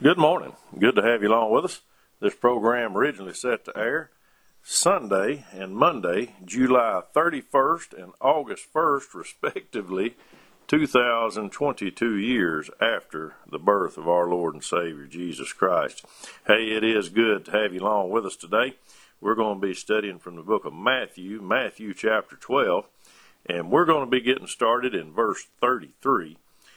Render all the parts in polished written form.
Good morning. Good to have you along with us. This program originally set to air Sunday and Monday, July 31st and August 1st, respectively, 2022 years after the birth of our Lord and Savior, Jesus Christ. Hey, it is good to have you along with us today. We're going to be studying from the book of Matthew chapter 12, and we're going to be getting started in verse 33.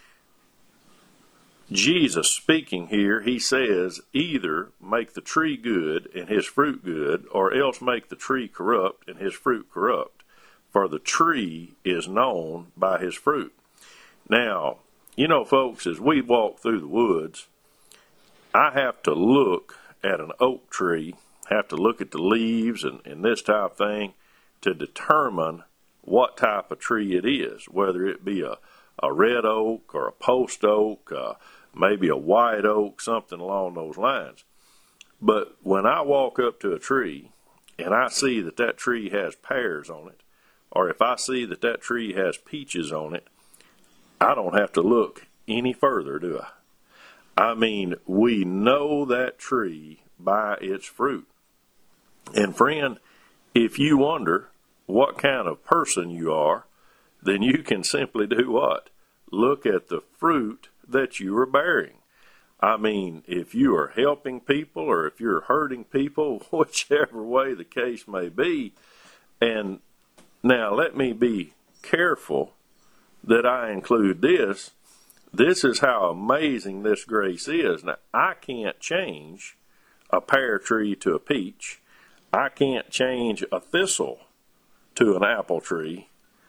Jesus speaking here, he says, either make the tree good and his fruit good, or else make the tree corrupt and his fruit corrupt. For the tree is known by his fruit. Now, you know, folks, as we walk through the woods, I have to look at an oak tree, have to look at the leaves and this type of thing to determine what type of tree it is, whether it be a red oak or a post oak, maybe a white oak, something along those lines. But when I walk up to a tree and I see that that tree has pears on it, or if I see that that tree has peaches on it, I don't have to look any further, do I? I mean, we know that tree by its fruit. And friend, if you wonder what kind of person you are, then you can simply do what? Look at the fruit that you are bearing. I mean, if you are helping people or if you're hurting people, whichever way the case may be. And now let me be careful that I include this. This is how amazing this grace is. Now, I can't change a pear tree to a peach. I can't change a thistle to an apple tree,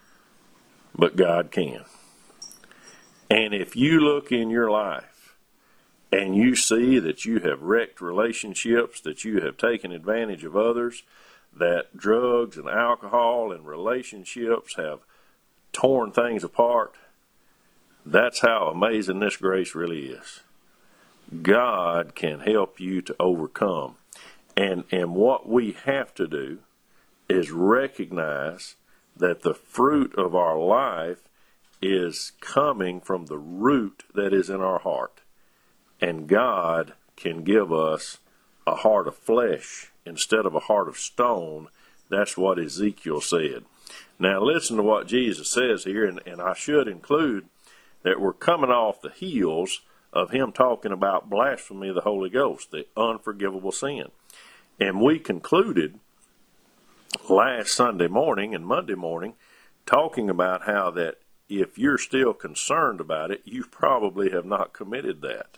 but God can. And if you look in your life and you see that you have wrecked relationships, that you have taken advantage of others, that drugs and alcohol and relationships have torn things apart, that's how amazing this grace really is. God can help you to overcome. And what we have to do is recognize that the fruit of our life is coming from the root that is in our heart. And God can give us a heart of flesh instead of a heart of stone. That's what Ezekiel said. Now listen to what Jesus says here, and I should include that we're coming off the heels of him talking about blasphemy of the Holy Ghost, the unforgivable sin. And we concluded last Sunday morning and Monday morning talking about how that if you're still concerned about it, you probably have not committed that.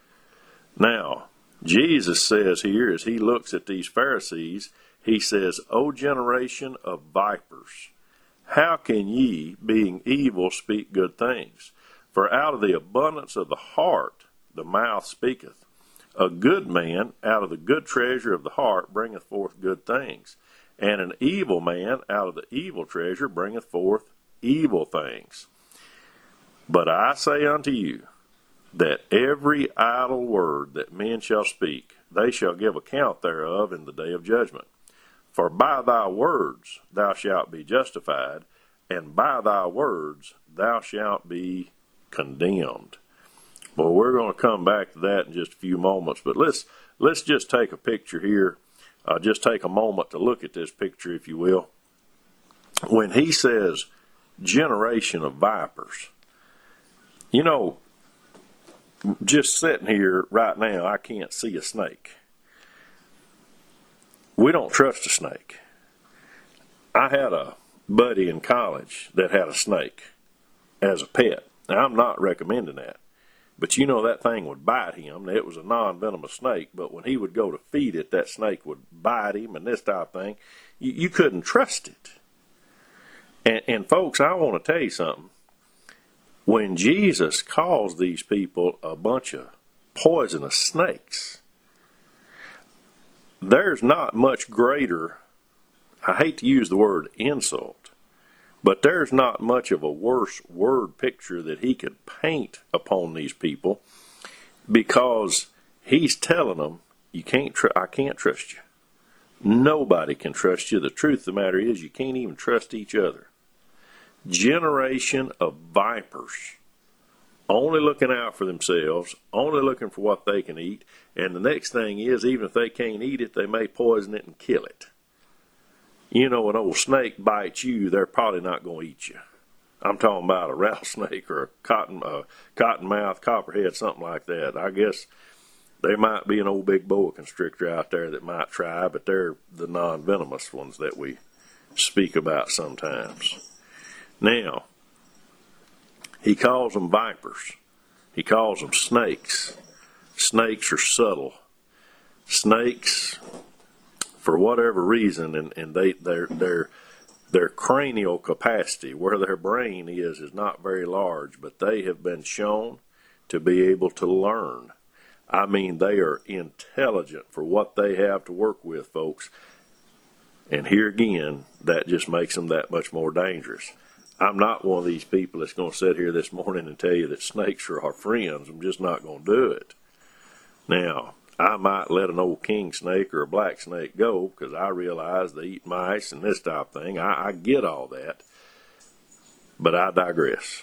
Now, Jesus says here, as he looks at these Pharisees, he says, O generation of vipers, how can ye, being evil, speak good things? For out of the abundance of the heart the mouth speaketh. A good man out of the good treasure of the heart bringeth forth good things, and an evil man out of the evil treasure bringeth forth evil things. But I say unto you, that every idle word that men shall speak, they shall give account thereof in the day of judgment. For by thy words thou shalt be justified, and by thy words thou shalt be condemned. Well, we're going to come back to that in just a few moments, but let's just take a picture here. Just take a moment to look at this picture, if you will. When he says, generation of vipers, you know, just sitting here right now, I can't see a snake. We don't trust a snake. I had a buddy in college that had a snake as a pet. Now, I'm not recommending that. But you know that thing would bite him. It was a non-venomous snake, but when he would go to feed it, that snake would bite him and this type of thing. You couldn't trust it. And folks, I want to tell you something. When Jesus calls these people a bunch of poisonous snakes, there's not much greater, I hate to use the word insult, but there's not much of a worse word picture that he could paint upon these people, because he's telling them, I can't trust you. Nobody can trust you. The truth of the matter is you can't even trust each other. Generation of vipers. only looking out for themselves, only looking for what they can eat. And the next thing is, even if they can't eat it, they may poison it and kill it. You know, an old snake bites you, they're probably not going to eat you. I'm talking about a rattlesnake or a cottonmouth, copperhead, something like that. I guess there might be an old big boa constrictor out there that might try, but they're the non-venomous ones that we speak about sometimes. Now, he calls them vipers. He calls them snakes. Snakes are subtle. Snakes, for whatever reason, and their cranial capacity, where their brain is not very large, but they have been shown to be able to learn. I mean, they are intelligent for what they have to work with, folks. And here again, that just makes them that much more dangerous. I'm not one of these people that's going to sit here this morning and tell you that snakes are our friends. I'm just not going to do it. Now, I might let an old king snake or a black snake go because I realize they eat mice and this type of thing. I get all that. But I digress.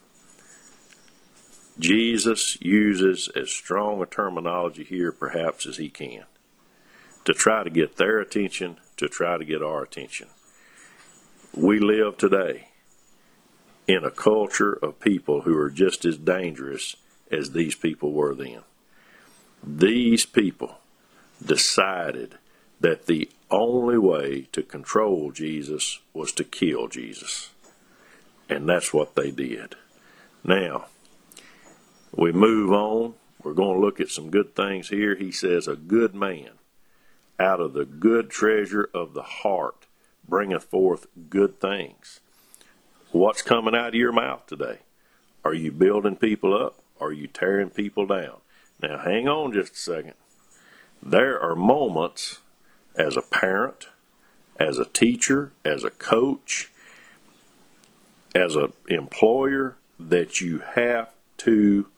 Jesus uses as strong a terminology here perhaps as he can to try to get their attention, to try to get our attention. We live today in a culture of people who are just as dangerous as these people were then. These people decided that the only way to control Jesus was to kill Jesus. And that's what they did. Now, we move on. We're going to look at some good things here. He says, a good man out of the good treasure of the heart bringeth forth good things. What's coming out of your mouth today? Are you building people up? Are you tearing people down? Now, hang on just a second. There are moments as a parent, as a teacher, as a coach, as an employer that you have to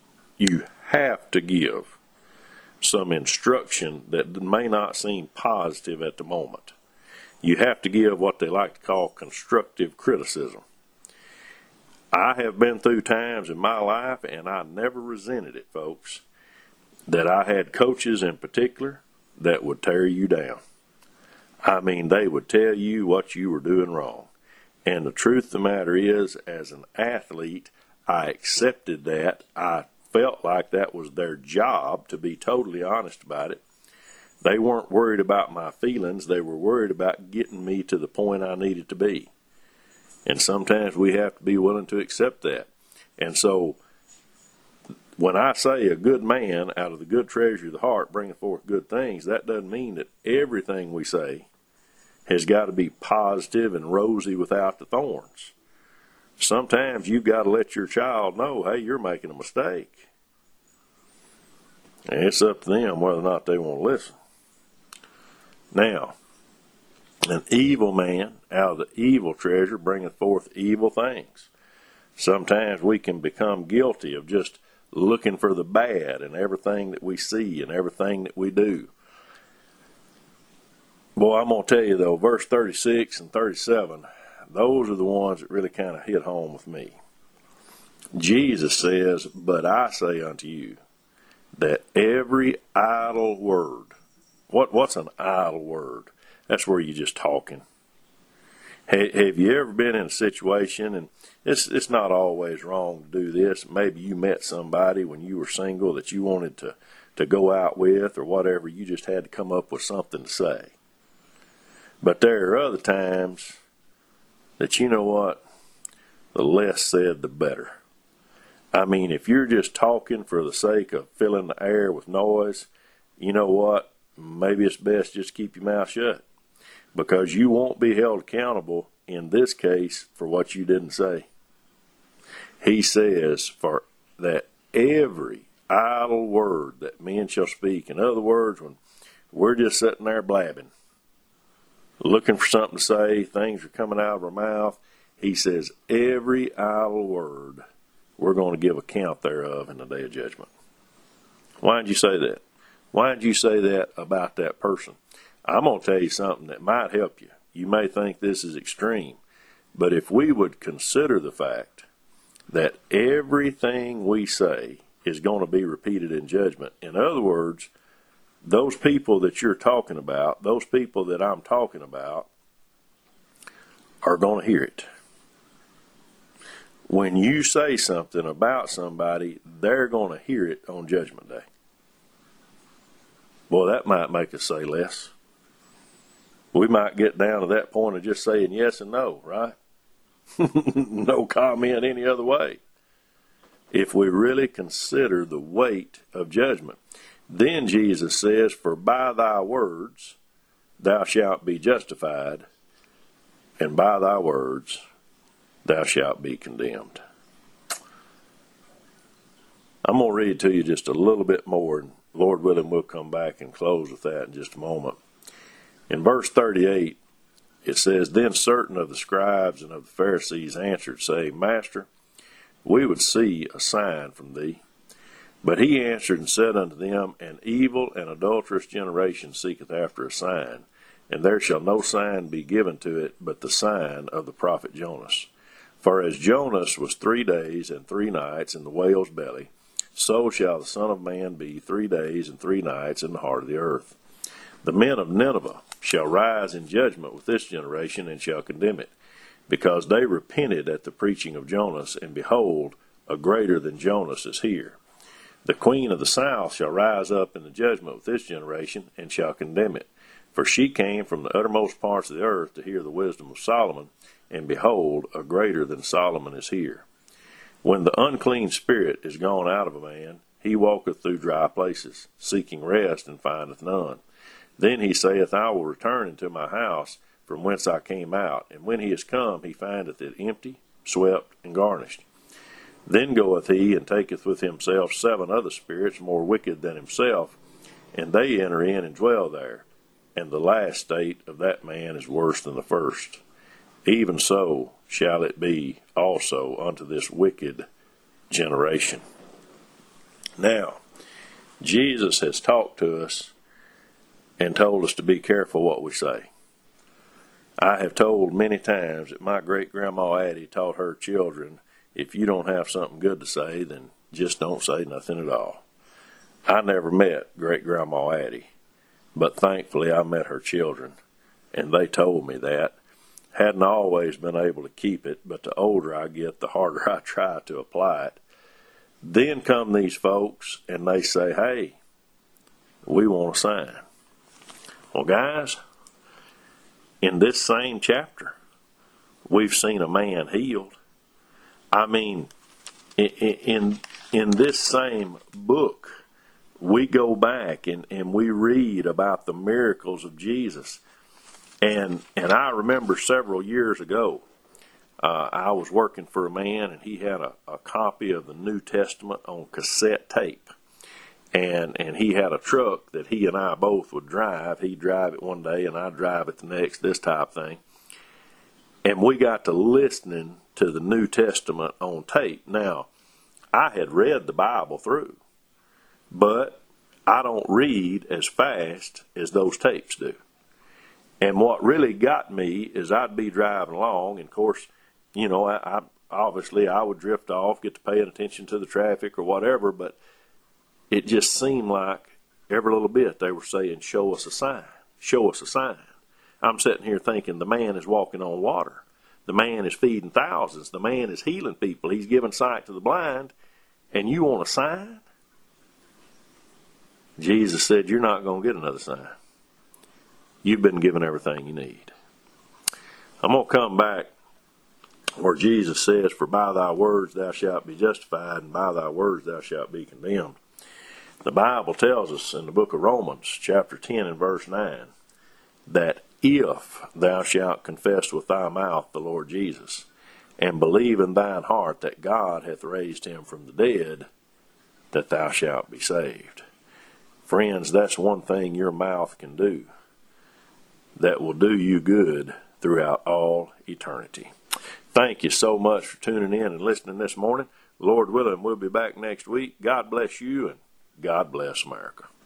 give some instruction that may not seem positive at the moment. You have to give what they like to call constructive criticism. I have been through times in my life, and I never resented it, folks, that I had coaches in particular that would tear you down. I mean, they would tell you what you were doing wrong. And the truth of the matter is, as an athlete, I accepted that. I felt like that was their job, to be totally honest about it. They weren't worried about my feelings. They were worried about getting me to the point I needed to be. And sometimes we have to be willing to accept that. And so when I say a good man out of the good treasure of the heart bringing forth good things, that doesn't mean that everything we say has got to be positive and rosy without the thorns. Sometimes you've got to let your child know, hey, you're making a mistake. And it's up to them whether or not they want to listen. Now, an evil man out of the evil treasure bringeth forth evil things. Sometimes we can become guilty of just looking for the bad in everything that we see and everything that we do. Boy, I'm going to tell you though, verse 36 and 37, those are the ones that really kind of hit home with me. Jesus says, but I say unto you, that every idle word, what's an idle word? That's where you're just talking. Have you ever been in a situation, and it's not always wrong to do this, maybe you met somebody when you were single that you wanted to go out with or whatever, you just had to come up with something to say. But there are other times that, you know what, the less said the better. I mean, if you're just talking for the sake of filling the air with noise, you know what, maybe it's best just keep your mouth shut. Because you won't be held accountable, in this case, for what you didn't say. He says, for that every idle word that men shall speak. In other words, when we're just sitting there blabbing, looking for something to say, things are coming out of our mouth, he says, every idle word we're going to give account thereof in the day of judgment. Why did you say that? Why did you say that about that person? I'm going to tell you something that might help you. You may think this is extreme, but if we would consider the fact that everything we say is going to be repeated in judgment. In other words, those people that you're talking about, those people that I'm talking about, are going to hear it. When you say something about somebody, they're going to hear it on Judgment Day. Boy, that might make us say less. We might get down to that point of just saying yes and no, right? No comment any other way. If we really consider the weight of judgment. Then Jesus says, for by thy words thou shalt be justified, and by thy words thou shalt be condemned. I'm going to read to you just a little bit more, and Lord willing, we'll come back and close with that in just a moment. In verse 38, it says, then certain of the scribes and of the Pharisees answered, saying, Master, we would see a sign from thee. But he answered and said unto them, an evil and adulterous generation seeketh after a sign, and there shall no sign be given to it but the sign of the prophet Jonas. For as Jonas was 3 days and 3 nights in the whale's belly, so shall the Son of Man be 3 days and 3 nights in the heart of the earth. The men of Nineveh shall rise in judgment with this generation, and shall condemn it, because they repented at the preaching of Jonas, and behold, a greater than Jonas is here. The queen of the south shall rise up in the judgment with this generation, and shall condemn it. For she came from the uttermost parts of the earth to hear the wisdom of Solomon, and behold, a greater than Solomon is here. When the unclean spirit is gone out of a man, he walketh through dry places, seeking rest, and findeth none. Then he saith, I will return into my house from whence I came out. And when he is come, he findeth it empty, swept, and garnished. Then goeth he, and taketh with himself 7 other spirits more wicked than himself, and they enter in and dwell there. And the last state of that man is worse than the first. Even so shall it be also unto this wicked generation. Now, Jesus has talked to us and told us to be careful what we say. I have told many times that my great-grandma Addie taught her children, if you don't have something good to say, then just don't say nothing at all. I never met great-grandma Addie, but thankfully I met her children, and they told me that. Hadn't always been able to keep it, but the older I get, the harder I try to apply it. Then come these folks, and they say, hey, we want a sign. Well, guys, in this same chapter, we've seen a man healed. I mean, in this same book, we go back and we read about the miracles of Jesus. And I remember several years ago, I was working for a man, and he had a copy of the New Testament on cassette tape. And he had a truck that he and I both would drive. He'd drive it one day, and I'd drive it the next, this type thing. And we got to listening to the New Testament on tape. Now, I had read the Bible through, but I don't read as fast as those tapes do. And what really got me is I'd be driving along, and of course, you know, I obviously I would drift off, get to paying attention to the traffic or whatever, but it just seemed like every little bit they were saying, show us a sign, show us a sign. I'm sitting here thinking the man is walking on water. The man is feeding thousands. The man is healing people. He's giving sight to the blind. And you want a sign? Jesus said, you're not going to get another sign. You've been given everything you need. I'm going to come back where Jesus says, for by thy words thou shalt be justified, and by thy words thou shalt be condemned. The Bible tells us in the book of Romans, chapter 10 and verse 9, that if thou shalt confess with thy mouth the Lord Jesus, and believe in thine heart that God hath raised him from the dead, that thou shalt be saved. Friends, that's one thing your mouth can do that will do you good throughout all eternity. Thank you so much for tuning in and listening this morning. Lord willing, we'll be back next week. God bless you, and God bless America.